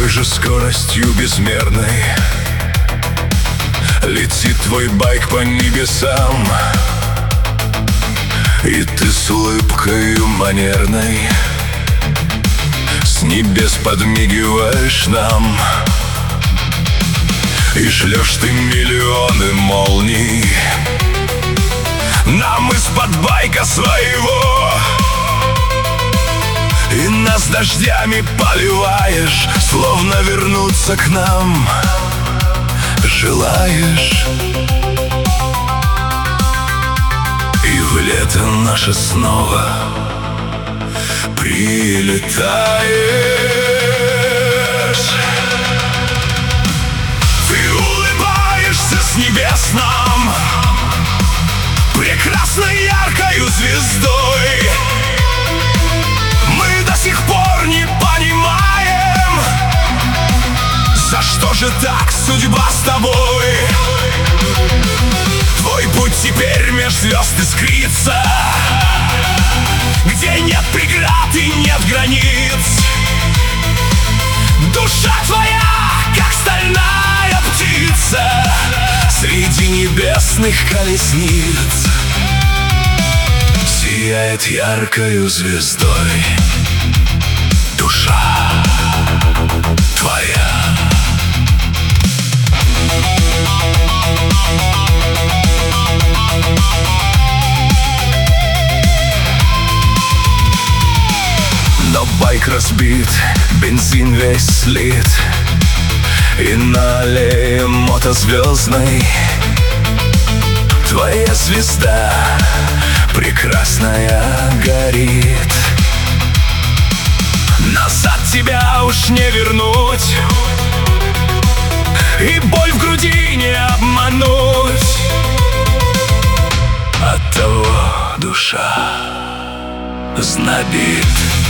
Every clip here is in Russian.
такой же скоростью безмерной летит твой байк по небесам, и ты с улыбкою манерной с небес подмигиваешь нам. И шлешь ты миллионы молний нам из-под байка своего, и нас дождями поливаешь, словно вернуться к нам желаешь. И в лето наше снова прилетаешь. Ты улыбаешься с небес нам прекрасной яркою звездой. Мы до сих пор не понимаем, за что же так судьба с тобой. Твой путь теперь меж звезд искрится, где нет преград и нет границ. Душа твоя, как стальная птица, среди небесных колесниц сияет яркою звездой душа твоя. Но байк разбит, бензин весь слит, и на аллее мотозвездной твоя звезда прекрасная горит. Назад тебя уж не вернуть, и боль в груди не обмануть. Оттого душа знобит.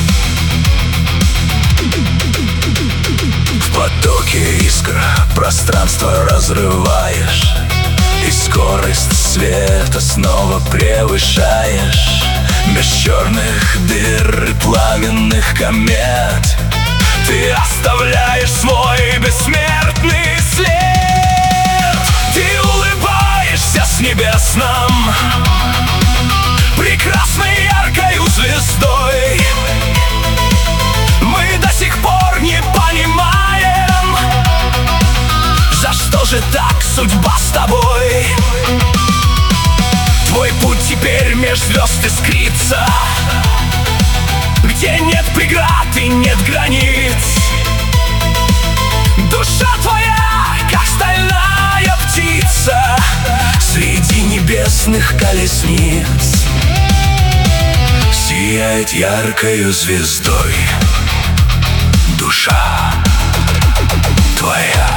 В потоке искр пространство разрываешь, и скорость света снова превышаешь. Меж черных дыр и пламенных комет ты оставляешь свой бессмертный след. Ты улыбаешься с небес нам прекрасной яркою звездой. Мы до сих пор не понимаем, за что же так судьба с тобой. Твой путь теперь меж звезд искрится, где нет преград и нет границ. Душа твоя, как стальная птица, среди небесных колесниц сияет яркою звездой душа твоя.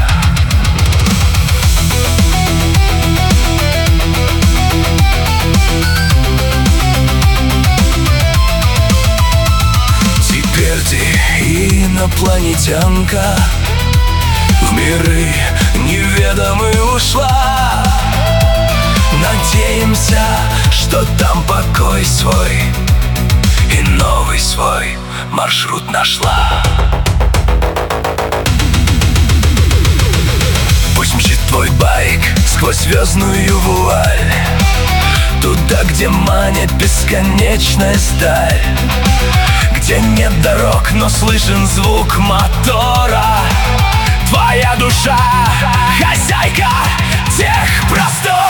Теперь ты инопланетянка, в миры неведомые ушла. Надеемся, что там покой свой и новый свой маршрут нашла. Пусть мчит твой байк сквозь звездную вуаль, туда, где манит бесконечность даль, где нет дорог, но слышен звук мотора. Твоя душа — хозяйка тех просторов.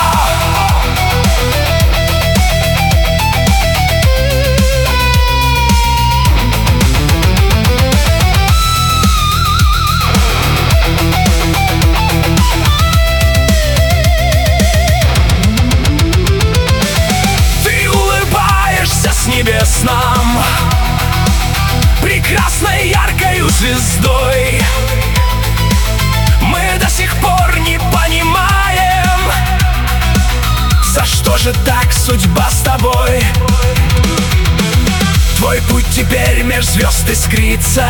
Ты улыбаешься с небес нам прекрасной яркою звездой. Мы до сих пор не понимаем, за что же так судьба с тобой. Твой путь теперь меж звезд искрится,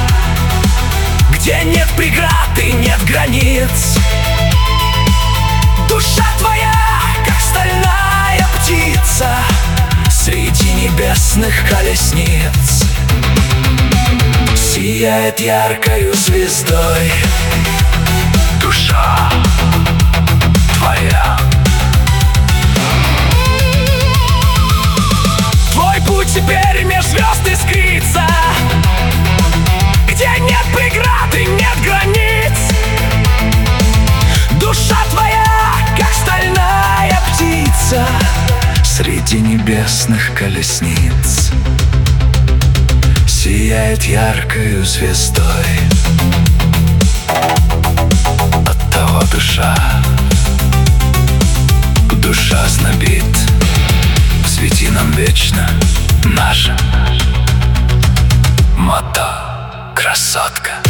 где нет преград и нет границ. Душа твоя, как стальная птица, среди небесных колесниц сияет сияет яркою звездой. Душа твоя. Твой путь теперь меж звезд искрится, где нет преград и нет границ. Душа твоя, как стальная птица, среди небесных колесниц сияет яркою звездой. Оттого душа знобит. Свети нам вечно, наша красотка.